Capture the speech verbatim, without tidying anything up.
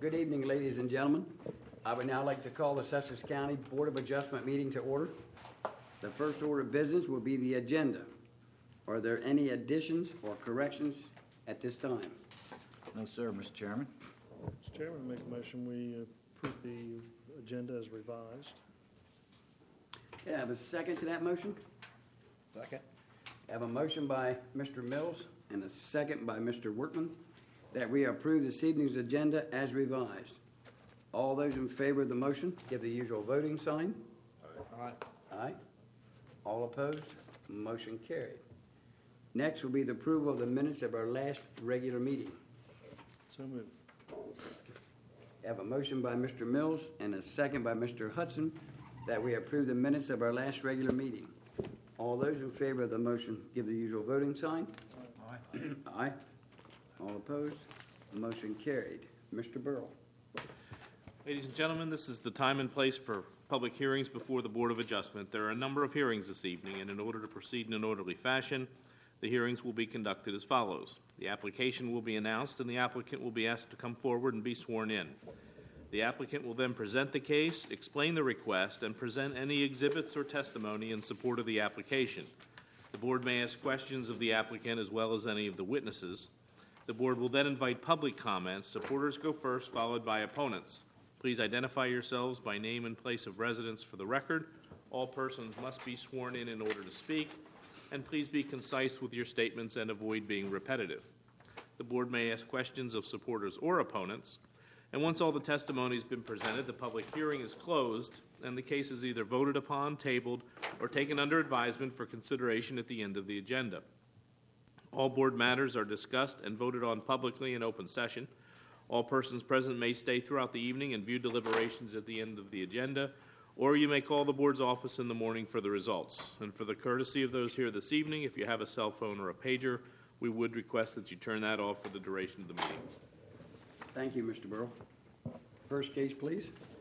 Good evening, ladies and gentlemen. I would now like to call the Sussex County Board of Adjustment meeting to order. The first order of business will be the agenda. Are there any additions or corrections at this time? No, sir, Mister Chairman. Mister Chairman, I make a motion we approve the agenda as revised. Yeah, I have a second to that motion. Second. I have a motion by Mister Mills and a second by Mister Workman that we approve this evening's agenda as revised. All those in favor of the motion, give the usual voting sign. Aye. Aye. All opposed? Motion carried. Next will be the approval of the minutes of our last regular meeting. So moved. I have a motion by Mister Mills and a second by Mister Hudson that we approve the minutes of our last regular meeting. All those in favor of the motion, give the usual voting sign. Aye. Aye. All opposed? Motion carried. Mister Burrell. Ladies and gentlemen, this is the time and place for public hearings before the Board of Adjustment. There are a number of hearings this evening, and in order to proceed in an orderly fashion, the hearings will be conducted as follows. The application will be announced, and the applicant will be asked to come forward and be sworn in. The applicant will then present the case, explain the request, and present any exhibits or testimony in support of the application. The Board may ask questions of the applicant as well as any of the witnesses. The Board will then invite public comments. Supporters go first, followed by opponents. Please identify yourselves by name and place of residence for the record. All persons must be sworn in in order to speak, and please be concise with your statements and avoid being repetitive. The Board may ask questions of supporters or opponents, and once all the testimony has been presented, the public hearing is closed, and the case is either voted upon, tabled, or taken under advisement for consideration at the end of the agenda. All Board matters are discussed and voted on publicly in open session. All persons present may stay throughout the evening and view deliberations at the end of the agenda, or you may call the Board's office in the morning for the results. And for the courtesy of those here this evening, if you have a cell phone or a pager, we would request that you turn that off for the duration of the meeting. Thank you, Mister Burrell. First case, please.